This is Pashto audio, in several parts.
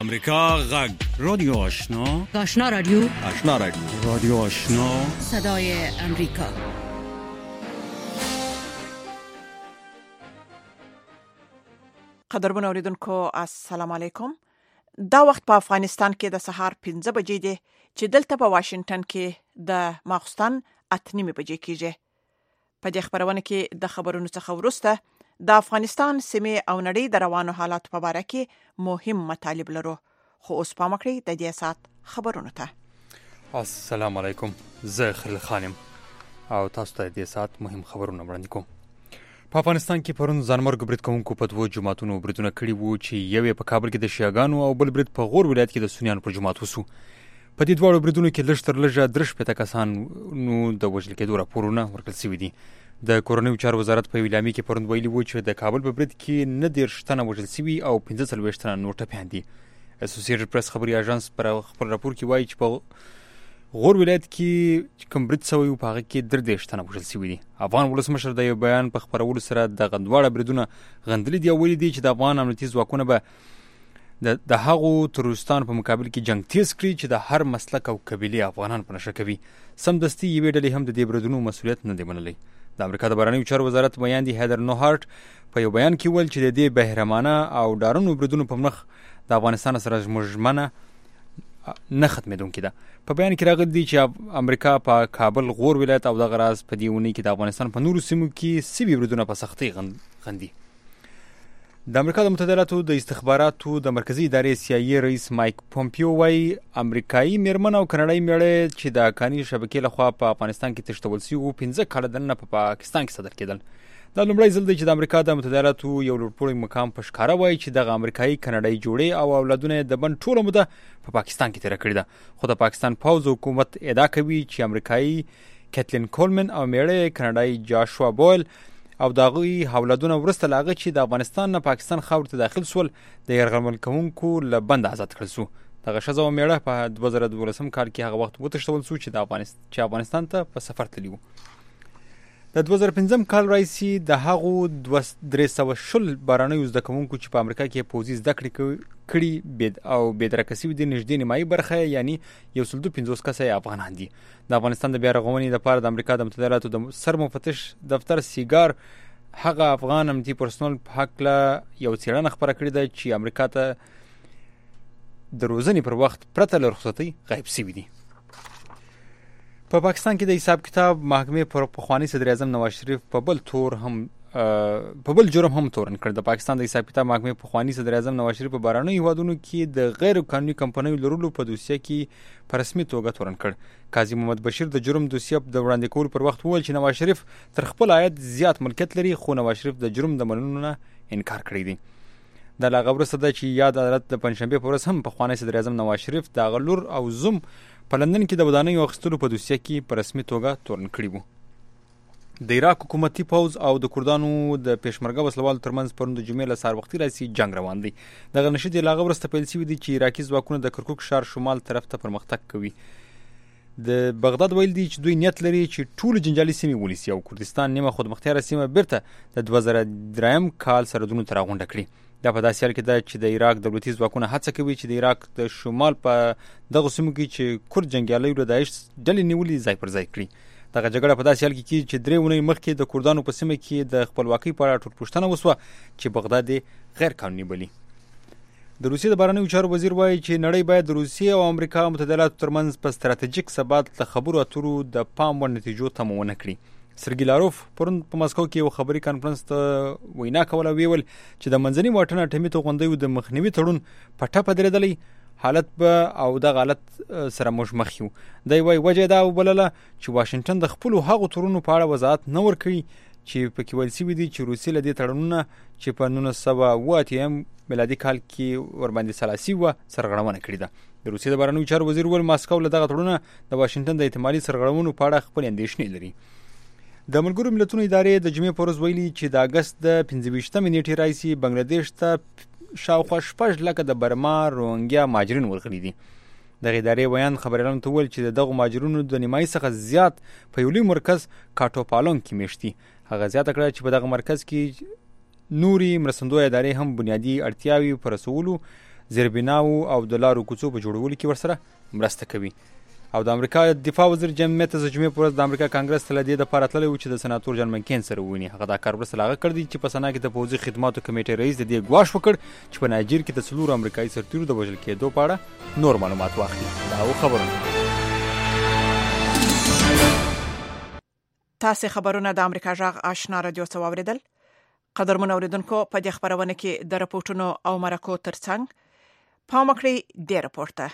امریکا غږ رادیو آشنا رادیو رادیو آشنا صدای امریکا. قدرمن اوریدونکو السلام علیکم. دا وخت په افغانستان کې د سهار 15 بجې دی چې دلته په واشنگټن کې د ماخستن 8:30 بجې کېږي. په دې خبرونه کې د خبرونو څخه وروسته د افغانستان سیمه او نړۍ د روانو حالات په اړه کې مهم مطالب لرو. خو اوس پام وکړئ د دې سات خبرونو ته. السلام علیکم، زه خلیل خانم او تاسو ته د سات مهم خبرونه وړاندې کوم. په افغانستان کې پرون ځانمرګ برید کوونکو په دوه جماعتونو بریدونه کړي وو چې یو په کابل کې د شیعاګانو او بل برید په غور ولایت کې د سنیانو پر جماعت وسو. په دې دوه بریدونو کې لږ تر لږه 3 کسان نو د وژل کېدو راپورونه ورکړل شوي دي. د کورنیو چارو وزارت په اعلامیه کې پرون ویلي وو چې د کابل په برید کې 19 تنه وژل شوي او 45 تنه نور ټپیان دي. اسوسییټډ پریس خبري اژانس پر خپل راپور کې وایي چې په غور ولایت کې کوم برید شوی او په هغه کې 13 تنه وژل شوي دي. افغان ولسمشر د یو بیان په خبرولو سره د غندواړه بریدونه غندلي دی او ویلي دی چې د افغان امنیتي ځواکونه به د هغو تروریستانو په مقابل کې جنگ تیز کړي چې د هر مسلک او قبیلې افغانان په نشه کوي. سمدستي یوې ډلې هم د دې بریدونو مسؤلیت نه دی منلی. د امریکا د بهرنیو چارو وزارت بیان دی هیدر نوهارت په یو بیان کې ویل چې د دې بهرمانه او ډارونو بریدونو په مخ د افغانستان سره ژمنه نه ختمېدونکې ده. په بیان کې راغلی دی چې امریکا په کابل، غور ولایت او دغه راز په دې اونۍ کې د افغانستان په نورو سیمو کې سوي بریدونه په سختۍ غندي. د امریکا د متحده د استخباراتو د مرکزی ادارې CIA رئیس مایک پومپیو وايي امریکایي میرمن او کاناډایي میړه چې د کاني شبکې لخوا په افغانستان کې تښتول شوي 15 کاله دننه په پاکستان کې صدر کېدل. دا لومړی ځل دی چې د امریکا د متحده یو لوړپوړی مقام په ښکاره وایي چې دغه امریکایي کاناډایي جوړې او اولادونه د بند ټوله موده په پاکستان کې تېره کړې ده. خو د پاکستان پوځ حکومت ادعا کوي چې امریکایي کیتلین کولمن او میړه کاناډایي جاشوا بویل او دغوی اولادونه وروسته له هغه چې د افغانستان نه پاکستان خاورې ته داخل شول د یرغمل کوونکو له بند آزاد کړل شو. دغه ښځه او میړه په 2012 کال کې هغه وخت وتښتول شو چې افغانستان ته په سفر تللي وو. د 2015 کال راهیسې د هغو 320 بهرنیو زده کوونکو چې په امریکا کې پوځي زده کړې کړي او بېدرکه شوي دي نږدې نیمایي برخه یعنی 150 کسه افغانان دي. د افغانستان د بیا رغونې لپاره د امریکا د متحده د سر مفتش دفتر سیګار هغه افغان امنیتي پرسونل په هکله یو څېړنه خپره کړې ده چې امریکا ته د روزنې پر وخت پرته له رخصتۍ غایب شوي دي. په پاکستان کې د حساب کتاب محکمې پر پخوانی صدر اعظم نواز شریف په بل جرم هم تورن کړ. د پاکستان د حساب کتاب محکمې پخوانی صدر اعظم نواز شریف په بهرنیو هیوادونو کې د غیر قانوني کمپنیو لرلو په دوسیه کې په رسمي توګه تورن کړ. قاضي محمد بشیر د جرم دوسیه د وړاندې کولو پر وخت وویل چې نواز شریف تر خپل عاید زیات ملکیت لري خو نواز شریف د جرم د منلو نه انکار کړی دی. د لا غوړسته ده چې یاد عدالت د پنځشنبه په ورځ هم پخوانی صدر اعظم نواز شریف د غلور او زوم په لندن کې د ودانیو اخیستلو په دوسیه کې په رسمي توګه تورن کړي وو. د عراق حکومتي پوځ او د کردانو د پېشمرګه وسلوالو ترمنځ پرون د جمعې له سهار وختي راهیسې جنګ روان دی. دغه نښتې له هغه وروسته پیل شوي دي چې عراقي ځواکونه د کرکوک ښار شمال طرف ته پرمختګ کوي. د بغداد ویل دي چې دوی نیت لري چې ټول جنجالي سیمې ونیسي او کردستان نیمه خودمختاره سیمه بیرته د 2003 کال سرحدونو ته راغونډه کړي. دا په داسې حال کې ده چې د عراق دولتي ځواکونه هڅه کوي چې د عراق د شمال په دغه سیمو کې چې کورد جنګیالي له داعش ډلې نیولي ځای پر ځای کړي. دغه جګړه په داسې حال کې کېږي چې 3 اونۍ مخکې د کردانو په سیمه کې د خپلواکۍ په اړه ټولپوښتنه وسوه چې بغداد غیر قانوني بولي. د روسیې د بهرنیو چارو وزیر وایي چې نړۍ باید د روسیې او امریکا متحده ترمنځ په ستراتیژیک ثبات له خبرو اترو د پام وړ نتیجو تمه ونه کړي. سرګي لاروف پرون په مسکو کې یو خبري کانفرنس ته وینا کوله ویل چې د منځني واټن اټومي توغندیو د مخنیوي تړون په ټپه درېدلی حالت به او د غلط سره مخ یو. دی وايي وجه دا وبلله چې واشنگټن د خپل هغو تړونونو په اړه وضاحت نه ورکړي چې پکې ویل شوي دي چې روسیې له دې تړونونه چې په 1980 میلادي کال کې ورباندې سلاسي وه سرغړونه کړې ده. د روسیې د بهرنیو چارو وزیر ویل ماسکو له دغه تړونه د واشنگټن د احتمالي سرغړونو په اړه خپل اندېښنې لري. د ملګرو ملتونو ادارې د جمعې په ورځ ویلي چې د اګست د 25 نیټې راهیسې بنګلادیش ته شاوخوا 6 لکه د برما روهنګیا مهاجرین ورغلي دي. دغه ادارې بیان خبريالانو ته ویل چې دغه مهاجرونو د نیمایي څخه زیات په یو لوی مرکز کاټوپالون کې میشتي. هغه زیاته کړه چې په دغه مرکز کې نوري مرستندوی ادارې هم بنیادی اړتیاوي پر رسولو زیربناو او د لارو کوڅو په جوړولو کې ورسره مرسته کوي. او د امریکا دفاع وزیر جیم میټس د جمعې پر ورځ د امریکا کانګرس ته له دې دپاره تللی و چې د سناتور جان مکین سره وویني. هغه دا کار وروسته له هغه کړی چې په سنا کې د پوځي خدماتو کمیټې رئیس د دې ګواښ وکړ چې په نایجیر کې د 4 امریکایي سرتیرو د وژل کېدو په اړه نور معلومات واخلي. دا و خبرونه. تاسو خبرونه د امریکا جغ آشنا رادیو څخه واوریدل. قدرمن اوریدونکو په دې خبرونه کې د راپورټونو او مرکو ترڅنګ پام وکړئ د راپورته.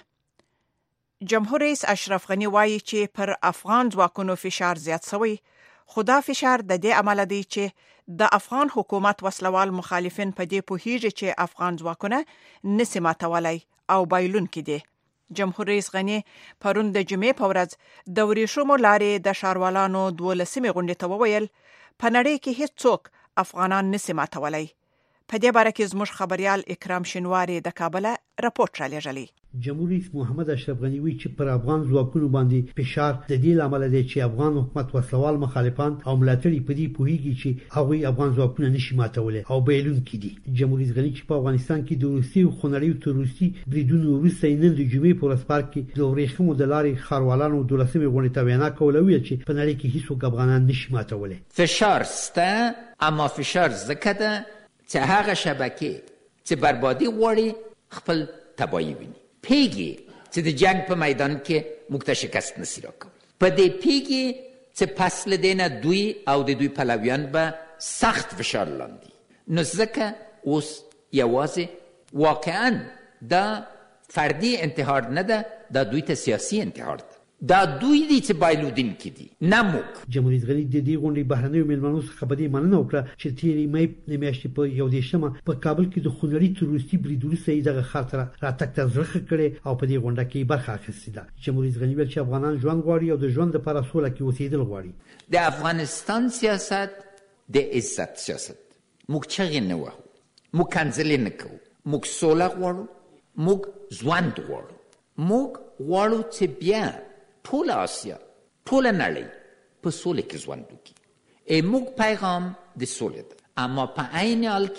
جمهور رئیس اشرف غنی وایي چې پر افغان ځواکونو فشار زیات شوی، خو دا فشار د دې عمل دی چې د افغان حکومت وسلوال مخالفین په دې پوهیږي چې افغان ځواکونه نسی ماتولای او بایلون کې دي. جمهور رئیس غنی پرون د جمعې په ورځ د ورېښمو لارې د ښاروالانو 12مې غونډې ته وویل په نړۍ کې هیڅوک افغانان نسی ماتولای. په دې باره کې زموږ خبريال اکرام شینواری د کابل راپورټ را لېږلی. جمهور رئیس محمد اشرف غنی وی چې پر افغان ځواکونو باندې فشار د دې لامل دی چې افغان حکومت وسلوال مخالفان او ملاتړي په دې پوهیږي چې هغه افغان ځواکونه نشي ماتولای او بیلون کړي. جمهور رئیس غنی چې په افغانستان کې د روسي او خنړیو تروریستي بریدونو وروسته نن د جمعې په ورځ پارک کې د ورېښمو د لارې ښاروالانو 12مې غونډې ته وینا کوله ویل چې په نړۍ کې هیڅوک افغانان نشي ماتولای. فشار سته، اما فشار زکه ده چې هغه شبکه چې بربادي غواړي خپل تباهي ویني. پیږي چې د جنگ په میدان کې موږ ته شکست نسی راکوي. په دې پیږي چې پس له دې نه دوی او د دوی پلویان به سخت فشار لاندې. نو ځکه اوس یوازې واقعا دا فردي انتحار نه ده، دا دوی ته سیاسي انتحار ده. دا دوی دي چې بایلودین کې دي، نه موږ. جمهور رئیس غنی د دې غونډې بهرنیو مېلمنو څخه په دې مننه وکړه چې تیرې مې د میاشتې په 11مه په کابل کې د خنړی تروریستي برید وروسته دغه خاطر راتګ ته زړه کړي او په دې غونډه کې برخه اخیستې ده. جمهور رئیس غنی ویل چې افغانان ژوند غواړي او د ژوند لپاره سوله کې اوسېدل غواړي. د افغانستان سیاست د عزت سیاست. موږ چغې نه وهو، موږ کنځلې نه کوو، موږ سوله غواړو، موږ ژوند غواړو. موږ غواړو چې بیا ټول آسیا، ټول نړۍ په سوله کې ژوند وکړي. موږ پیغام د سولې ده، اما په عین حال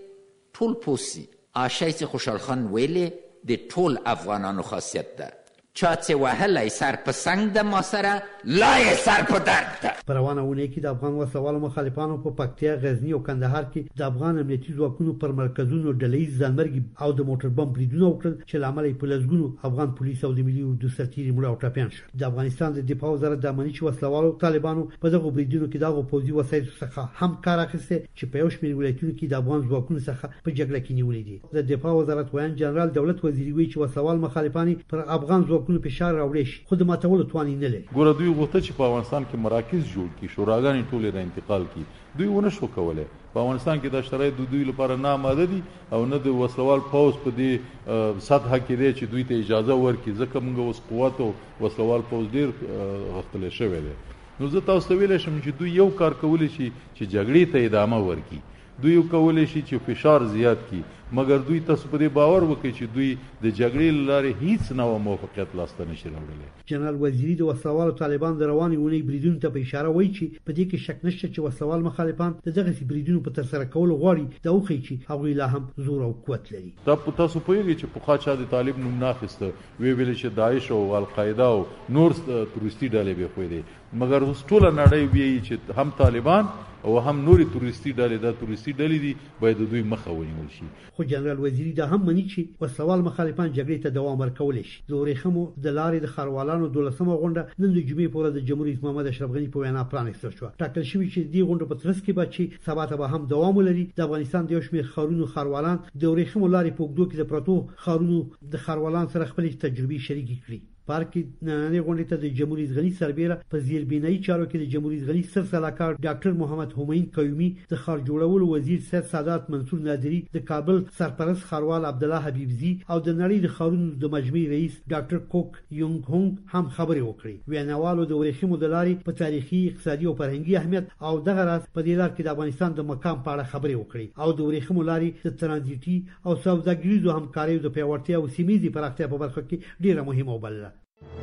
کې ټول پوسی آشایس خوشحال خان ویلې د ټول افغانانو خاصیت ده. چا چې وهلی سر په سنگ ده ما سره لای سر په درد ده. په روانه اونۍ کې د افغان وسلوالو مخالفانو په پکتیا، غزنی او کندهار کې د افغان امنیتي ځواکونو پر مرکزونو ډلهییز ځانمرګي او د موټر بم بریدونه وکړل چې لامل یې په لسګونو افغان پولیس او د ملي اردو سرتیري مړه او ټپیان شول. د افغانستان د دفاع وزارت د امنیتي وسلوالو طالبانو په دغه بریدونو کې دغه پوځي وسایلو څخه هم کار اخیسته چې په یو شمېر ولایتونو کې د افغان ځواکونو څخه په جګړه کې نیولې دي. د دفاع وزارت وایي جنرال دولت وزیری وی چې وسلوال مخالفان پر افغان ځواکونو فشار راوړي خو د ماتولو توان نه لري. ګوره دوی غوښتل چې په افغانستان کې مراکز جوړ کړي، شوراګانې ټولې را انتقال کړي. دوی ونه شو کولای. په افغانستان کې دا شرایط د دوی لپاره نه آماده دي او نه د وسلوال پوځ په دې سطح کې دی چې دوی ته اجازه ورکړي. ځکه موږ اوس قوت او وسلوال پوځ ډېر غښتلی شوی دی. نو زه تاسو ته ویلی شم چې دوی یو کار کولی شي چې جګړې ته ادامه ورکړي. دوی کولی شي چې فشار زیات کړي، مګر دوی تاسو په دې باور وکړي چې دوی د جګړې لارې هیڅ نوع موافقت لاسته نشي راوړلی. جنرال وزیری د وسلوالو طالبان د روانې اونۍ بریدونو ته په اشاره وایي چې په دې کې شک نشته چې وسلوال مخالفان د دغه بریدونو په ترسره کولو غواړي دا وښيي چې هغوی لا هم زور او قوت لري. تاسو پوهیږئ چې پخوا چا د طالب نوم نه اخیسته، ویل چې داعش او القاعده او نور تروریستي ډلې به خوي، مګر اوس ټوله نړۍ وایي چې هم طالبان او هم نوري تروریستي ډلې د تروریستي ډلې دي باید دوی مخه ونیول شي. خو جنرال وزیری دا هم مني چې وسلوال مخالفان جګړې ته دوام ورکول شي. د ورېښمو د لارې د ښاروالانو 12مه غونډه نن د جمعې په ورځ د جمهور رئیس محمد اشرف غنی په وینا پرانیستل شوه. ټاکل شوی چې دې غونډه په ترڅ کې به چې سبا ته به هم دوام ولري. د افغانستان د یو شمېر ښارونو ښاروالان د ورېښمو لارې په اوږدو کې د پرتو ښارونو د ښاروالان سره خپلې تجربې شریکې کړي. پارک نننۍ غونډې ته د جمهور رئیس غنی سربېره په زیربنایي چارو کې د جمهور رئیس غنی سر سلاکار ډاکټر محمد همین قیومي، د ښار جوړولو وزیر سید سادات منصور نادری، د کابل سرپرست ښاروال عبدالله حبیبزي او د نړۍ د ښارونو د مجمع رئیس ډاکټر کوک یونګ هونګ هم خبرې وکړې. ویناوالو د ورېښمو د لارې په تاریخي، اقتصادي او فرهنګي اهمیت او دغه راز په دې لار کې د افغانستان د مقام په اړه خبرې وکړې او د ورېښمو لارې د ترانزیتي او سوداګریزو همکاریو د پیاوړتیا او سیمې پراختیا په برخه کې ډېره مهمه وبلله.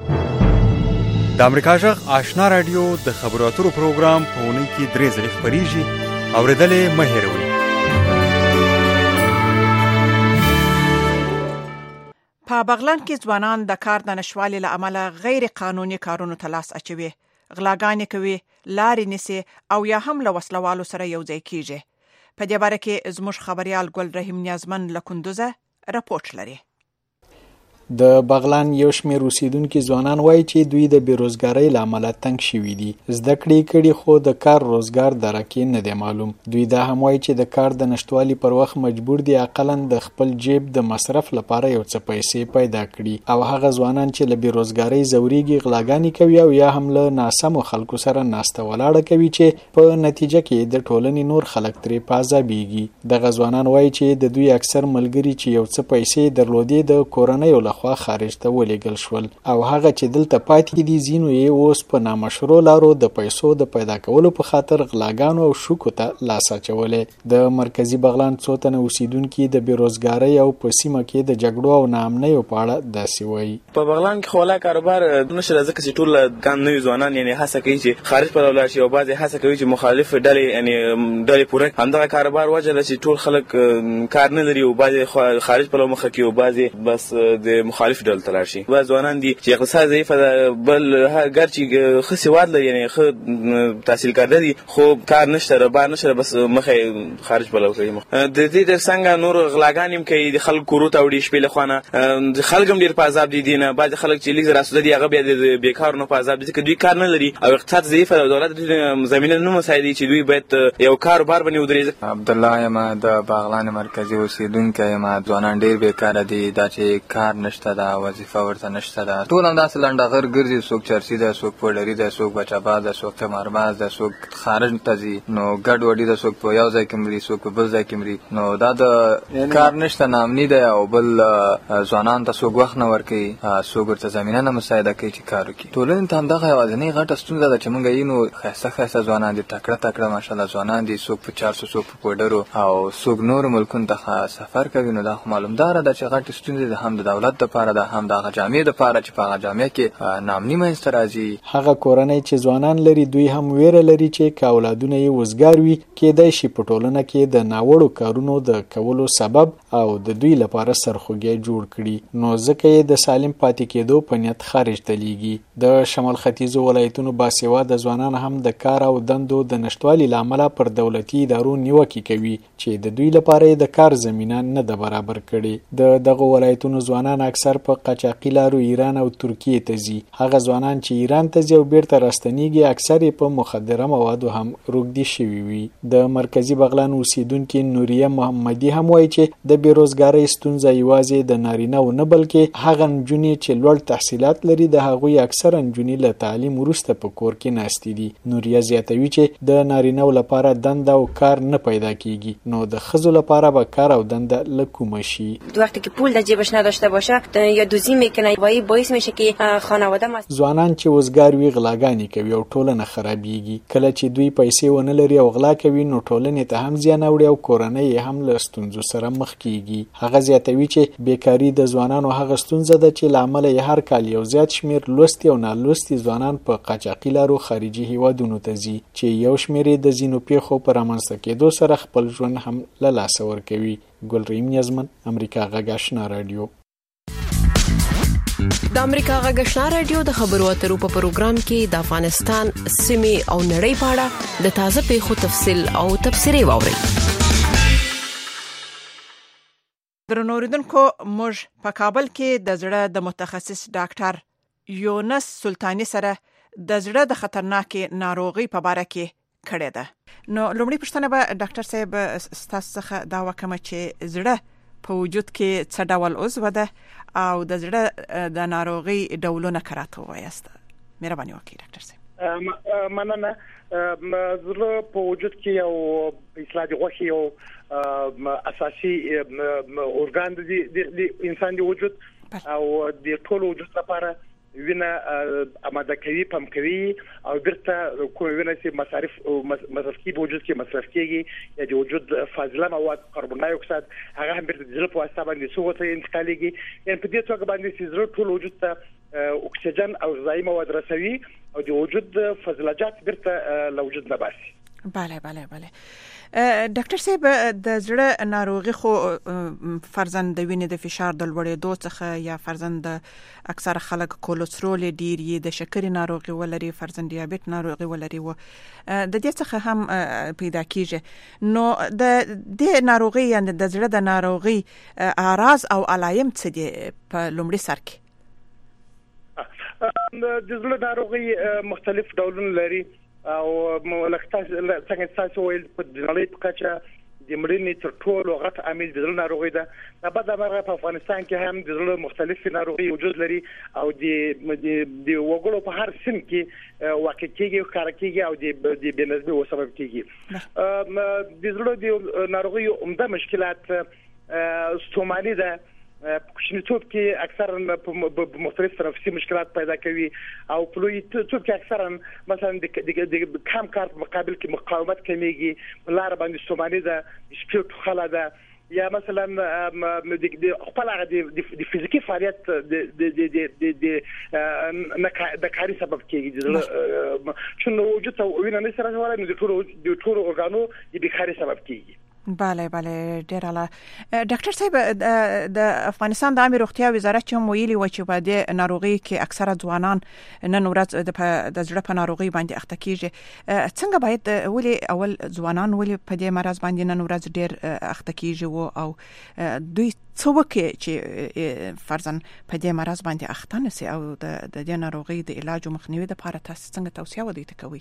د امریکا جغ آشنا رادیو د خبرو اترو پروګرام په اونۍ کې 3 ځله خپریږي. اورېدلې مه هېروئ. په بغلان کې ځوانان د کار د نشوالي له امله غیر قانوني کارونو ته لاس اچوي، غلاګانې کوي، لارې نیسي او یا هم له وسلوالو سره یو ځای کیږي. په دې باره کې زموږ خبريال ګل رحیم نیازمن له کندوزه راپورټ لري. د بغلان یو شمېر اوسیدونکو ځوانان وایي چې دوی د بیروزګارۍ له امله تنګ شوي دي. زده کړې کړي خو د کار روزګار درکې نه دی معلوم. دوی دا هم وایي چې د کار د نشټوالي پر وخت مجبور دي اقلاً د خپل جیب د مصرف لپاره یو څه پیسې پیدا کړي، او هغه ځوانان چې له بیروزګارۍ ځوريږي غلاګانې کوي او یا هم له ناسمو خلکو سره ناسته ولاړه کوي چې په نتیجه کې د ټولنې نور خلک ترې په عذابېږي. دغه ځوانان وایي چې د دوی اکثر ملګري چې یو څه پیسې درلودې د کورنۍ له خوا خارج ته ولېږل شول، او هغه چې دلته پاتې دي ځینو یې اوس په نامشروع لارو د پیسو د پیدا کولو په خاطر غلاګانو او شوکو ته لاس اچولی. د مرکزی بغلان څو تنه اوسیدونکي د بیروزګارۍ او په سیمه کې د جګړو او ناامنیو په اړه داسې وایي. په بغلان کې خو لا کاروبار نشي ځکه چې ټول کم نوي ځوانان یعنی هڅه کوي چې خارج پر ولاړ شي او بعضې هڅه کوي چې مخالف ډلې یعنی ډلې پوره همدغه کاروبار وجه ده چې ټول خلک کار نه لري او بعضې خارج پر مخه کوي او بعضې بس د مخالف ډلې ته لاړ شي. بعض ځوانان دي چې اقتصاد ضعیفه ده، بل ګر چې ښه سواد لري یعنی ښه تحصیل کرده دي خو کار نشته، بار نشته، بس مخې خارج بلو کوي. د دې تر څنګه نور غلاګانې هم کوي، د خلکو کورو ته وړي شپې له خوا نه. د خلک هم ډېر په عذاب دي نه، بعضې خلک چې لږ راسوده دي هغه بیا د بېکارو نه په عذاب دي ځکه دوی کار نه لري او اقتصاد ضعیفه ده. دولت زمینه نه مساعدوي چې دوی باید یو کاروبار باندې ودرېږي. عبدالله یم، د بغلان مرکزي اوسېدونکی یم. ځوانان ډېر بېکاره دي، دا چې کار نشته ده، وظیفه ورته نشته ده، ټول همداسې لنډغر ګرځي، څوک چرسي ده، څوک پوډري ده، څوک بچه‌باز ده، څوک قمارباز ده، څوک خارج ته ځي، نو ګډوډي ده، څوک په یو ځای کې مري، څوک په بل ځای کې مري. نو دا د کار نشته، ناامني ده، او بل ځوانانو ته څوک وخت نه ورکوي، څوک ورته زمینه نه مساعده کوي چې کار وکړي. ټولنې ته همدغه یوازینۍ غټه ستونزه ده چې موږ یې نو ښایسته ښایسته ځوانان دي، تکړه تکړه ماشاءالله ځوانان دي، څوک په چارسو، څوک په پوډرو او څوک نورو ملکونو ته سفر کوي. نو دا خو معلومداره ده چې غټې ستونزې د هم د دولت دپاره ده، هم د هغه جامعې دپاره چې په هغه جامعه کې ناامني منځته راځي. هغه کورنۍ چې ځوانان لري دوی هم ویره لري چې که اولادونه یې وزګار وي کېدای شي په ټولنه کې د ناوړو کارونو د کولو سبب او د دوی لپاره سرخوږی جوړ کړي، نو ځکه یې د سالم پاتې کېدو په نیت خارج ته لیږي. د شمال ختیځو ولایتونو باسواده ځوانان هم د کار او دندو د نشټوالي له امله پر دولتي ادارو نیوکې کوي چې د دوی لپاره د کار زمینه نه ده برابر کړي. د دغه ولایتونو ځوانان اکثر په قاچاقي لارو ایران او ترکیې ته ځي. هغه ځوانان چې ایران ته ځي او بیرته راستنیږي اکثر یې په مخدره موادو هم روږدي شوي وي. د مرکزی بغلان اوسیدونکې نوریه محمدي هم وایي چې د بیروزګارۍ ستونزه یوازې د نارینه و نه بلکې هغه نجونې چې لوړ تحصیلات لري د هغوی اکثره نجونې له تعلیم وروسته په کور کې ناستې دي. نوریه زیاتوي چې د نارینه لپاره دنده او کار نه پیدا کیږي، نو د ښځو لپاره به کار او دنده له کومه شي. وقتی که پول در جیبش نداشته باشه یا دوزی میکنه وای باعث میشه که خانواده ځوانان چې وزګار وي غلاګانې کوي او ټولنه خرابېږي. کله چې دوی پیسې ونه لري او غلا کوي نو ټولنې ته هم زیان اړوي او کورنۍ هم له ستونزو سره مخ کیږي. هغه زیاتوي چې بیکاري د ځوانانو هغه ستونزه ده چې له امله یې هر کال یو زیات شمیر لوستي او نالوستي ځوانان په قاچاقي لارو خارجي هیوادونو ته ځي چې یو شمیر د ځینو پیښو په رامنځته کېدو سره خپل ژوند هم له لاسه ورکوي. ګل رحیم نیازمن، امریکا غږ آشنا رادیو. د امریکا غږ آشنا رادیو د خبرو اترو په پروګرام کې د افغانستان سیمې او نړۍ په اړه د تازه پیښو تفصیل او تبصرې واورئ. درنو اوریدونکو، موږ په کابل کې د زړه د متخصص ډاکټر یونس سلطانی سره د زړه د خطرناکې ناروغي په اړه کې کړې ده. نو لومړی پوښتنه به ډاکټر صاحب ستاسو څخه دا وکړم چې زړه په وجود کې څه ډول عضو ده او د زړه د ناروغي ډولونه کراته وایست. مهرباني وکړئ ډاکټر صاحب. مننه. زړه په وجود کې یو اصلاح د غوښې یو اساسي ارګان دی انسان دی وجود او د ټول وجود لپاره وینه آماده کوي، پم کوي او بیرته کوم وینه چې مصرف کیږي په وجود کې مصرف کیږي یا د وجود فاضله مواد کاربن ډای اکساید هغه هم بیرته د زړه په واسطه باندې سوغه ته انتقالېږي. یعنې په دې توګه باندې چې زړه ټول وجود ته اکسیجن او غذایي مواد رسوي او د وجود فاضلجات بیرته له وجود نه باسي. بله بله بله. ډاکټر صاحب د زړه ناروغي خو فرزند د وینې د فشار د لوړېدو څخه یا فرزند اکثر خلک کولېسترول ډیر یې د شکرې ناروغي ولري فرزند دیابت ناروغي ولري و د دې څخه هم پیدا کیږي نو د دې ناروغي یعنی د زړه د ناروغي اعراض او علایم څه دي په لومړي سر کې؟ د زړه ناروغي مختلف ډولونه لري او ملکته څنګه تاسو ویل په نړۍ په کچه د مړینې تر ټولو غټ عامل د زړه ناروغي ده. د بعد مرغه په افغانستان کې هم د زړه مختلف ناروغي وجود لري او د وګړو په هر سن کې واقع کېږي او کار کېږي او د بنسبت او سبب کېږي. د زړه د ناروغي عمده مشکلات ستوماني ده. کوچنیتوب کې اکثرا په مختلف تنفسي مشکلات پیدا کوي او په لویتوب کې اکثرا مثلا د کم کار په مقابل کې مقاومت کمیږي لار باندې ستوماني ده سپیوت خلا ده یا مثلا د خپل د فزیکی فعالیت د کاری سبب کېږي چې نو وجود ته وینه نه سره ولا د ټولو ارګانو د بیکاري سبب کېږي. بله بله ډیر اعلی. ډاکټر صاحب د افغانستان د عامه روغتیا وزارت چې ویلي و چې په دې ناروغي کې اکثره ځوانان نن ورځ د زړه په ناروغي باندې اخته کیږي. څنګه باید ولې اول ځوانان ولې په دې مرض باندې نن ورځ ډیر اخته کیږي او دوی څه وکړي چې فرضاً په دې مرض باندې اخته نشي او د دې ناروغي د علاج او مخنیوي لپاره تاسو څنګه توصیه ودی کوي؟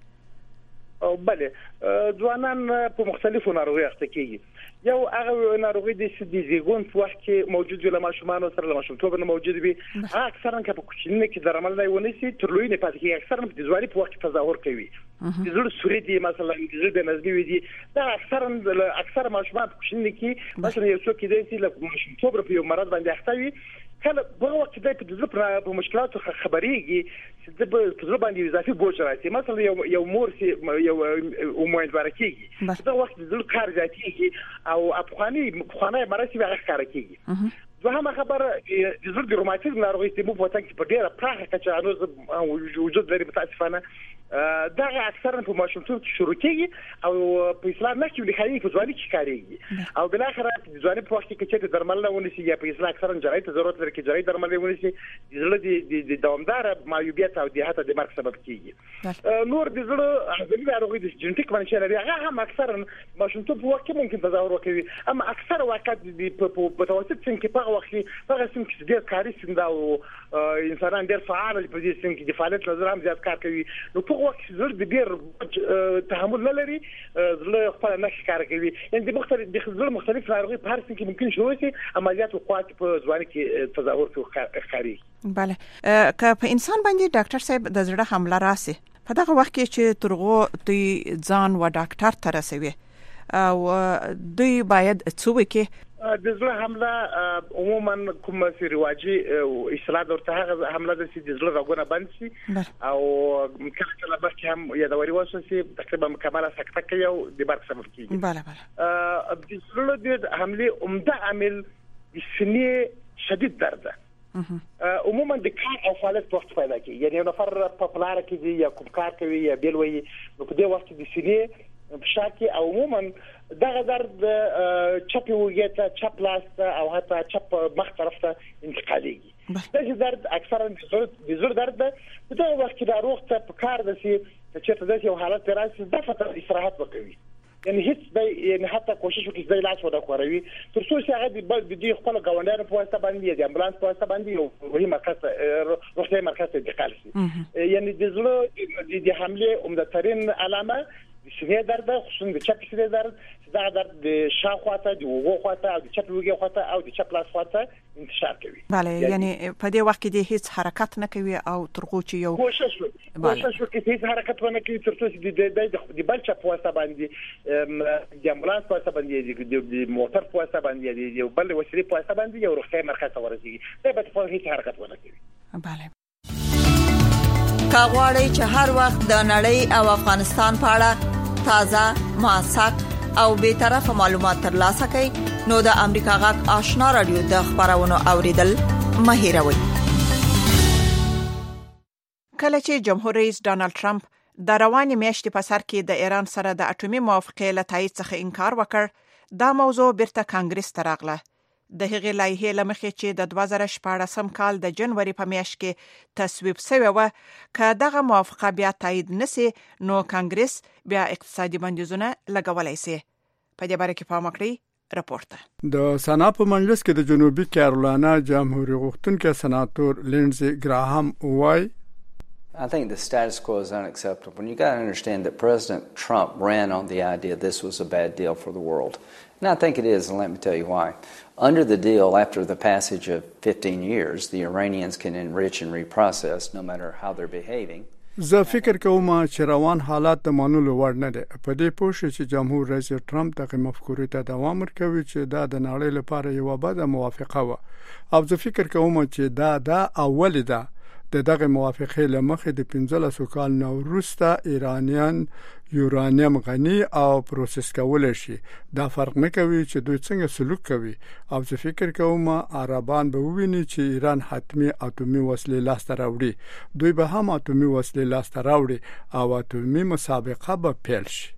او بله ځوانان په مختلفو ناروغي اخته کیږي. یو هغه ناروغي د زیږون په وخت کې موجود وي لمه شومان سره لمه شومتوب نه موجود وي اکثرا که په کوچنی کې درمل نه ونیسي تر لوی نه پاتې کیږي اکثرا په ځواني په وخت کې تظاهر کوي د زړه سوري دي مثلا د زړه د نزمي دي دا اکثر ماشومان په کوچنی کې مثلا یو څوک کې د لمه شومتوب په یو مرض باندې اخته وي کله په وخت کې د زړه په مشکلاتو خبريږي چې د زړه باندې اضافي بوج راځي مثلا یو مور سي یو امید ورکیږي دا وخت د زړه کار زیاتیږي او افغاني مرسي به ښکار کیږي. دوهمه خبره د زړه د روماتیزم ناروغي چې په وطن کې په ډیره پراخه کچه انوز وجود لري متاسفانه دا اکثرا په ماشومتوب کې شروع کیږي او په اسلام نه کې لخي په ځواني کې کاریږي او بل اخر د ځواني په وخت کې چې درمل نه ونیسي یا په اسلام اکثرا جراحي ته ضرورت لري چې جراحي درمل ونیسي د زړه د دوامدار معیوبیت او د حتی د مرګ سبب کیږي. نور د زړه عضلي ناروغي د جنټیک باندې لري هغه هم اکثرا ماشومتوب په وخت کې ممکن تظاهر وکړي اما اکثر وخت په متوسط سن کې په وخت هغه سن کې ډېر کاري سن دا او انسانان ډېر فعال په دې سن کې د فعالیت نظر هم زیات کار کوي نو په وخت زړه د ډېر تحمل نه لري زړه خپل نه ښکار کوي یعنی د مختلف ناروغي په هر څه کې ممکن شوی شي عملیات او قوت په ځواني کې تظاهر کوي. بله که په انسان باندې ډاکټر صاحب د زړه حمله راسي په دغه وخت کې چې ترغو دوی ځان و ډاکټر ته رسوي او دوی باید څه وکړي؟ د زړه حمله عموما کوم چې رواجي اصلاح ورته هغه حمله د زړه راغونه بند شي او کله به هم یادوري وشي تقریبا مکمله سکته کوي او د مرګ سبب کیږي. بله بله د زړه د حمله عمده عامل د سینې شدید درد ده عموما د کار او فعالیت وخت پیدا کوي یعنی یو نفر په پلار کې دی یا کوم کار کوي یا بیل وي نو په دې وخت د سینې بشاکي او عموما دغه درد چپ وګیته چپ لاس او حتی چپ مخ طرف ته انتقالېږي. دا درد اکثرا د زړه درد ده په دغه وخت کې د روغ ته په کار د سي چې د یو حالت راشي د فتره استراحت وکوي یعنی هیڅ یعنی حتی کوشش وکړي د علاج ودا کوي تر څو چې هغه د دې خپل غونډانو په واسطه باندې د امبولانس په واسطه باندې یو وړي مرکز روغتي مرکز ته انتقال شي یعنی د زړه د حمله عمده ترين علامه سینې درد خصوصا د چپ سینې درد دا درد د شاخواته د وګو خواته او د چپ وګو خواته او د چپ لاس خواته انتشار کوي. بله یعنی په دې وخت کې د هیڅ حرکت نه کوي او ترغو چې یو کوشش وکړي هیڅ حرکت ونه کوي تر څو چې د بل چپ واسطه باندې د امبولانس په واسطه باندې د موټر په واسطه باندې د بل وسیلې په واسطه باندې یو روغتي مرکز ته ورسیږي دا به په هیڅ حرکت ونه کوي. بله کاغوري چې هر وخت د نړۍ او افغانستان په اړه تازه موثق او به طرفه معلومات ترلاسه کړئ نو د امریکا غږ آشنا رادیو د خبرونو اوریدل مهیروي. کله چې جمهور رئیس ډانلډ ټرمپ د روانې میاشتې په سر کې د ایران سره د اټومي موافقې له تایید څخه انکار وکړ، دا موضوع بیرته کانګرس ته راغله. د هغې لایحې له مخې چې د 2014 کال د جنوري په میاشت کې تصویب شوې وه، که دغه موافقه بیا تایید نشي نو کانګرس بیا اقتصادي بندیزونه لګولای شي. په دې باره کې پام وکړئ راپورته. د سنا په مجلس کې د جنوبي کیرولینا جمهوریت غوښتونکي سناتور لینډزي ګراهام وایي I think the status quo is unacceptable. And you got to understand that President Trump ran on the idea this was a bad deal for the world. And I think it is, and let me tell you why. Under the deal, after the passage of 15 years, the Iranians can enrich and reprocess no matter how they're behaving. زه فکر کوم چې روان حالات د منلو وړ نه دي. په دې پوه شو چې جمهور رئیس ټرمپ دغه مفکورې ته دوام ورکوي چې دا د نړۍ لپاره یو بده موافقه و. او زه فکر کوم چې دا اول ده د دغه موافقې لمخې د 15 کال نو وروسته ایرانیان یورانیم غني او پروسس کول شي. دا فرق نه کوي چې دوی څنګه سلوک کوي. او زه فکر کوم عربان به وویني چې ایران حتمی اټومي وسلې لاس ته راوړي. دوی به هم اټومي وسلې لاس ته راوړي او اټومي مسابقه به پیل شي.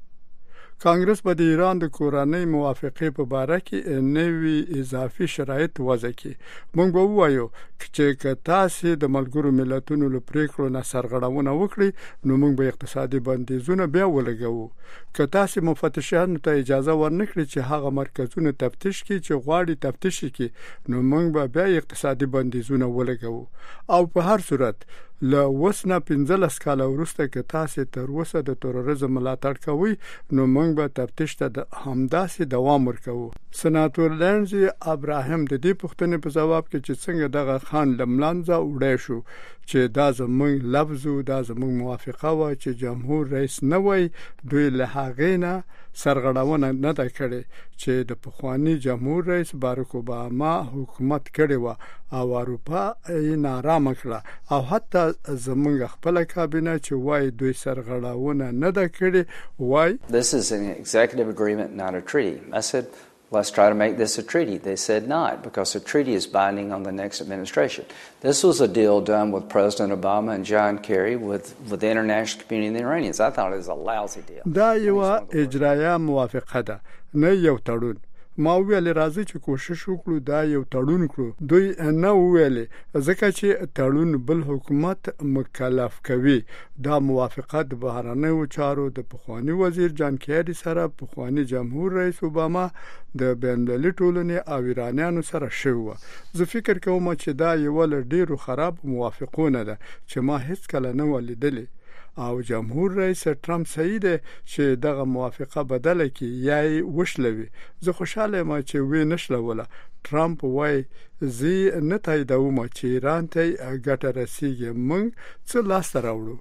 کانګرس به د ایران د کورنۍ موافقې په باره کې نوي اضافي شرایط وضع کړي. موږ به ووایو چې تاسو د ملګرو ملتونو له پریکړو نه سرغړونه وکړي نو موږ به اقتصادي بندیزونه بیا ولګوو. که تاسو مفتشانو ته اجازه ورنکړي چې هغه مرکزونه تفتیش کړي چې غواړي تفتیش کړي نو موږ به بیا اقتصادي بندیزونه ولګوو. او په هر صورت له وسنه 15 کال وروسته که تاسو تر اوسه د تروریزم ملاتړ کوئ نو موږ به تفتیش ته همداسې دوام ورکوو. سناتور لینډزي ابراهیم د دې پوښتنې په جواب کې چې څنګه دغه خان لملانځه وړای شو چې دا زموږ لفظ او دا زموږ موافقه و چې جمهور رئیس نه وای دوی له هغې نه سرغړونه نه ده کړې چې د پخوانی جمهور رئیس باراک اوباما حکومت کړی و او اروپا یې نارامه کړه او حتی زموږ خپل کابینه چې وای دوی سرغړونه نه ده کړې وای This is an executive agreement, not a treaty. I said let's try to make this a treaty. They said not, because a treaty is binding on the next administration. This was a deal done with President Obama and John Kerry with the international community and the Iranians. I thought it was a lousy deal. دا یو اجرایه موافقه ده نه یو تړون. ما ویل راځي چې کوشش وکړو دا یو تړون کړو. دوی نه ویل ځکه چې تړون بل حکومت مکلف کوي. دا موافقت د بهرنیو چارو د پخوانی وزیر جان کیری سره پخوانی جمهور رئیس اوباما د بین‌المللي ټولنې او ایرانیانو سره شوی. زه فکر کوم چې دا یو له ډیرو خراب موافقونه ده چې ما هیڅ کله نه ولیدلې. او جمهور رئیس ټرمپ صحیح ده چې دغه موافقه بدله کی یا وشلوي. زه خوشاله یم چې وې نشلوله. ټرمپ وای زی نه تاییدوم چې ایران ته ګټه رسیږي. موږ څه لاس راوړو.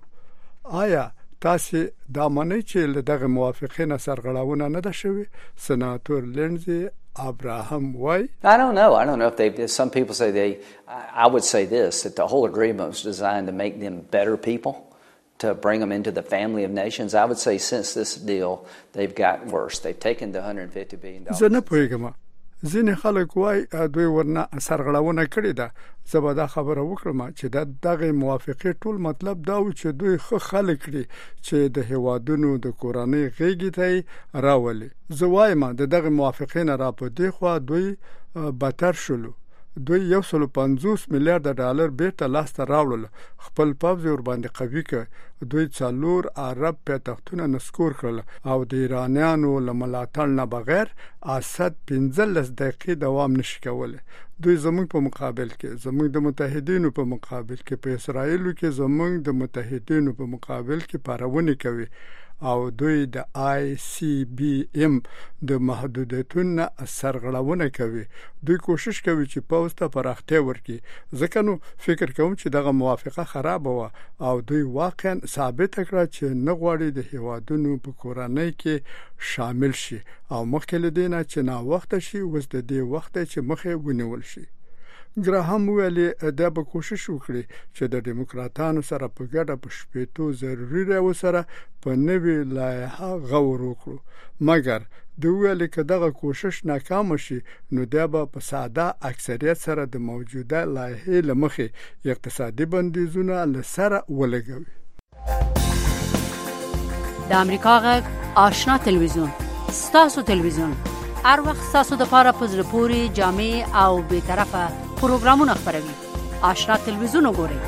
آیا تاسو دا معنی چې دغه موافقه نه سرغړونه نه ده شوی؟ سناتور لینډزي Abraham why? I don't know. I don't know if they. Some people say I would say this, that the whole agreement was designed to make them better people, to bring them into the family of nations. I would say since this deal, they've gotten worse. They've taken the $150 billion. زه نه پوهیږم. ځینې خلک وای دوی ورنه سرغړونه کړې ده. زه به دا خبره وکړم چې دغه موافقه ټول مطلب دا و چې دوی خو خلک لري چې د هوادونو د کورنۍ غېږې ته راولي. زه وایم دغه موافقه نه را پدې خو دوی بدتر شول. دوی 150 میلیارډ ډالر بیرته لاس ته راوړل. خپل پوځ ور باندې قوي کړ. دوی څلور عرب پټختونه نسکور کړل او د ایرانیانو له ملاتړ نه بغیر اسد 15 دقیقې دوام نشي کولای. دوی زموږ په مقابل کې زموږ د متحدینو په مقابل کې په اسرایل کې زموږ د متحدینو په مقابل کې پارونه کوي او دوی د ICBM د محدودیتونو سرغړونه کوي. دوی کوشش کوي چې پوځ ته پراختیا ورکړي. ځکه نو فکر کوم چې دغه موافقه خراب و او دوی واقعا ثابت کړه چې نه غواړي د هوادونو په کورنۍ کې شامل شي او مخکې لدینه چې نا وخت شي وس د دې وخت چې مخه ونیول شي. ګراهام ویلي دا به کوشش وکړي چې د دیموکراتانو سره په ګډه په شپېتو ضروري راو سره په نوې لایحه غور وکړو. مګر دوی ویلي که دغه کوشش ناکام شي نو دا به په ساده اکثریت سره د موجوده لایحې لمخې اقتصادي بندیزونه لسره ولګوي. د امریکا غږ آشنا تلویزیون ستاسو تلویزیون هر وخت ستاسو د پاره پزره پوری جامع او به طرفه پروګرامونه خبروي. آشنا تلویزیون وګورئ.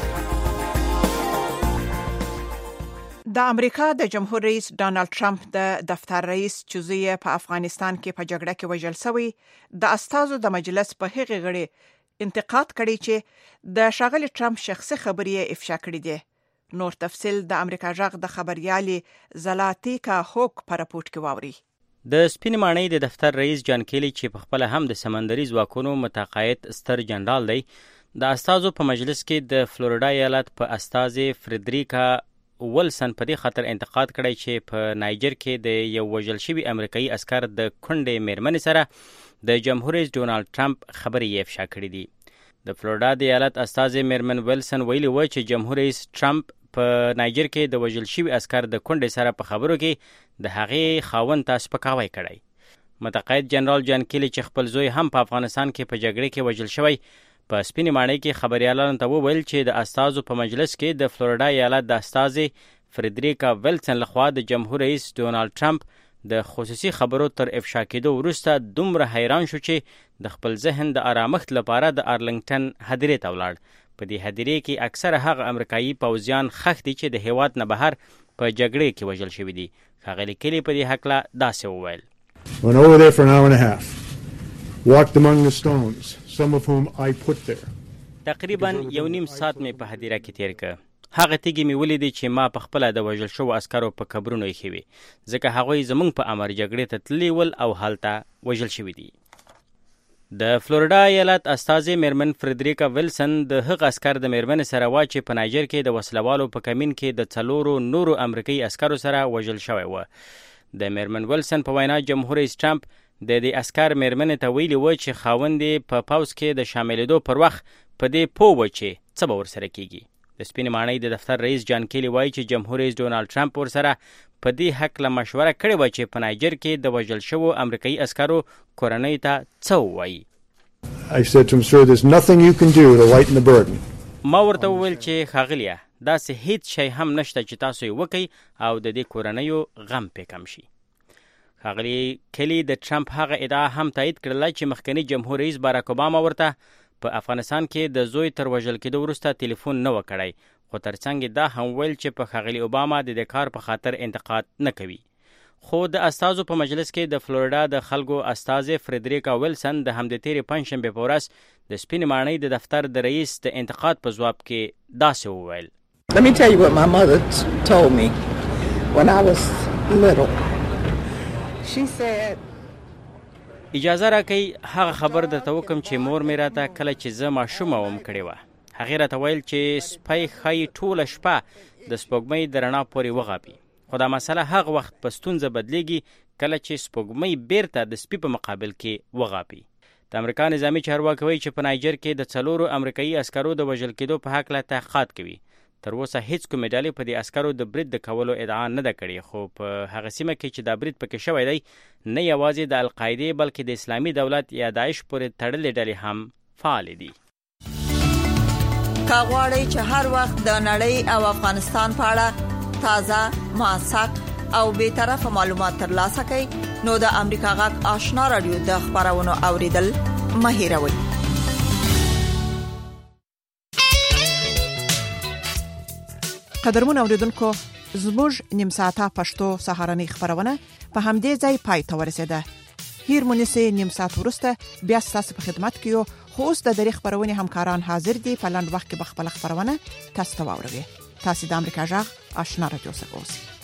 د امریکا د جمهور رئیس ډانلډ ټرمپ د دفتر رئیس چوزیه په افغانستان کې په جګړه کې وژل شوی د استازو د مجلس په هغه غړي انتقاد کړي چې د شاغلي ټرمپ شخصي خبرې افشا کړې دي. نور تفصيل د امریکا جغ د خبريالي زلاتیکا هوک پر راپورټ کې واوري. د سپین ماڼۍ د دفتر رئیس جان کیلی چې په خپل هم د سمندري ځواکونو متقاعد ستر جنرال دی د استازو په مجلس کې د فلوریدا ایالت په استازي فریدریکا ولسن په دې خاطر انتقاد کړی چې په نایجر کې د یو وژل شوي امریکایي عسكر د کونډې میرمنې سره د جمهور رئیس ډونالد ټرمپ خبرې افشا کړې دي. د فلوریدا د ایالت استازي میرمن ولسن ویلي و چې جمهور رئیس ټرمپ په نایجر کې د وژل شوي عسكر د کونډې سره په خبرو کې د هغې خاوند ته سپکاوی کړی. متقاعد جنرال جان کیلی چې خپل زوی هم په افغانستان کې په جګړه کې وژل شوی په سپینې ماڼۍ کې خبريالانو ته وویل چې د استازو په مجلس کې د فلوریدا ایالت د استازي فریدریکا ویلسن لخوا د جمهور رئیس ډونالد ټرمپ د خصوصي خبرو تر افشا کېدو وروسته دومره حیران شو چې د خپل ذهن د آرامښت لپاره د ارلنګټن هدیرې ته ولاړ. په دې هدیرې کې اکثره هغه امریکایي پوځیان ښخ دي چې د هیواد نه بهر په جګړې کې وژل شوي دي. ښاغلي کیلی په دې هکله داسې وویل. Went over there for an hour and a half. Walked among the stones, some of whom I put there. تقریبا 1.5 ساعت مې په هدیره کې تیر کړ. هغه تیږې مې ولیدې چې ما په خپل د وژل شوو عسکرو په قبرونو یې خوي ځکه هغوی زمونږ په امر جګړې ته تللي ول او هلته وژل شوي دي. د فلوریدا ایالت استازي میرمن فریدریکا ویلسن د هغه عسكر د میرمن سره وا چې په نایجر کې د وسلوالو په کمین کې د 4 نورو امریکایي عسکرو سره وژل شوی و. د میرمن ویلسن په وینا جمهور رئیس ټرمپ د دې عسكر میرمن ته ویلي و چې خاوند په پاوز کې د شاملېدو پر وخت په دې پوه و چې څه به ورسره کیږي. د سپین ماڼۍ د دفتر رئیس جان کیلی وایي چې جمهور رئیس ډونالد ټرمپ ورسره په دې هکله مشوره کړې و چې په نایجر کې د وژل شوو امریکایي عسکرو کورنۍ ته څه ووایي. I said to him, sir, there's nothing you can do to lighten the burden. ما ورته وویل چې ښاغلیه داسې هیڅ شی هم نشته چې تاسو یې وکئ او د دې کورنیو غم پې کم شي. ښاغلي کیلی د ټرمپ هغه ادعا هم تایید کړله چې مخکنی جمهور رئیس باراک اوباما ورته په افغانستان کې د زوی تر وژل کېدو وروسته ټلیفون نه و کړی خو ترڅنګ دا هم ویل چې په ښاغلي اوباما د دې کار په خاطر انتقاد نه کوي. خو د استازو په مجلس کې د فلوریدا د خلکو استازي فریدریکا ویلسن د همدې تیرې پنجشنبې په ورځ د سپین ماڼۍ د دفتر د رئیس د انتقاد په ځواب کې داسې وویل. Let me tell you what my mother told me when I was little. She said اجازه راکئ هغه خبر درته وکم چې مور مې راته کله چې زه ماشومه وم کړې وه. هغې راته ویل چې سپی ښایي ټوله شپه د سپوږمۍ د رڼا پورې وغاپي خو دا مسله هغه وخت په ستونزه بدلیږي کله چې سپوږمۍ بیرته د سپي په مقابل کې وغاپي. د امریکا نظامي چارواکي وایي چې په نایجر کې د 4 امریکایي عسکرو د وژل کېدو په هکله تحقیقات کوي. تر اوسه هیڅ کومې ډلې په دې عسکرو د برید د کولو ادعا نه ده کړې خو په هغه سیمه کې چې دا برید پکې شوی دی نه یوازې د القاعدې بلکې د اسلامي دولت یا داعش پورې تړلې ډلې هم فعال دي. کا غواړئ چې هر وخت د نړۍ او افغانستان په اړه تازه موثق او به طرفه معلومات ترلاسه کړئ نو د امریکا غږ آشنا رادیو د خبرونو اوریدل مه هېروئ. قدرمن اوریدونکو زموږ نیم ساعته پښتو سهارنۍ خبرونه په همدې ځای پای ته ورسېده. هیر مونږه نیم ساعت وروسته بیا تاسو په خدمت کې یو خو اوس د دری خبرونه همکاران حاضر دي په لاند وخت کې بخپل خبرونه تاسو ته واوروي. تاسو د امریکا غږ آشنا رادیو څخه اوسئ.